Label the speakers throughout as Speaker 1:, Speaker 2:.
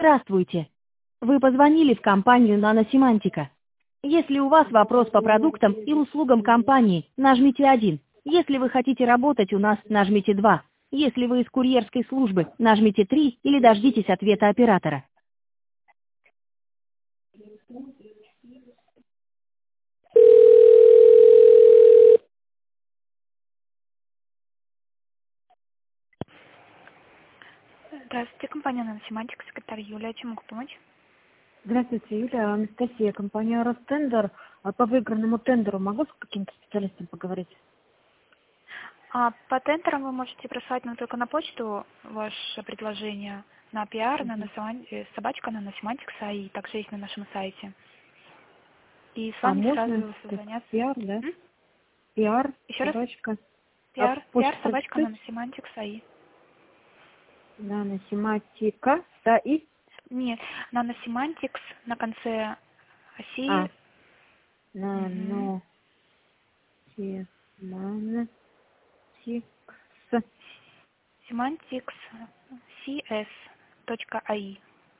Speaker 1: Здравствуйте. Вы позвонили в компанию «Наносемантика». Если у вас вопрос по продуктам и услугам компании, нажмите 1. Если вы хотите работать у нас, нажмите 2. Если вы из курьерской службы, нажмите 3 или дождитесь ответа оператора.
Speaker 2: Здравствуйте, компания «Наносемантика», секретарь Юлия. Чем могу помочь?
Speaker 3: Здравствуйте, Юлия, Анастасия, компания «Ростендер». По выигранному тендеру могу с каким-то специалистом поговорить?
Speaker 2: По тендерам вы можете прислать нам только на почту ваше предложение на PR, собачка «Наносемантикса», и также есть на нашем сайте. И с вами
Speaker 3: Можно?
Speaker 2: сразу созвонятся.
Speaker 3: Пиар, да? Пиар,
Speaker 2: Еще раз?
Speaker 3: собачка.
Speaker 2: PR,
Speaker 3: Почта
Speaker 2: собачка
Speaker 3: Ц,
Speaker 2: «Наносемантикса» и...
Speaker 3: Наносемантика, да, и?
Speaker 2: Нет, «Наносемантикс» на конце оси.
Speaker 3: А, Наносемантикс.
Speaker 2: Semantics cs.ai.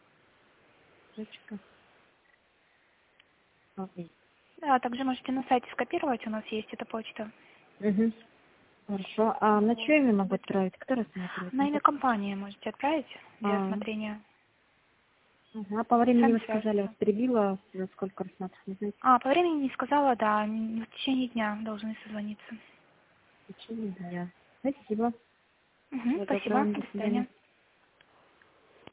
Speaker 2: Да, также можете на сайте скопировать, у нас есть эта почта.
Speaker 3: Угу. Хорошо. А на чье имя могу отправить? Кто рассматривает?
Speaker 2: На имя компании можете отправить для рассмотрения.
Speaker 3: А по времени
Speaker 2: Сами
Speaker 3: вы сказали,
Speaker 2: свяжутся.
Speaker 3: вот перебила, за сколько рассматривать, не знаете?
Speaker 2: По времени не сказала, да, в течение дня должны созвониться.
Speaker 3: В течение дня. Спасибо. Всего
Speaker 2: Спасибо,
Speaker 3: доброго,
Speaker 2: до
Speaker 3: до свидания.
Speaker 2: свидания.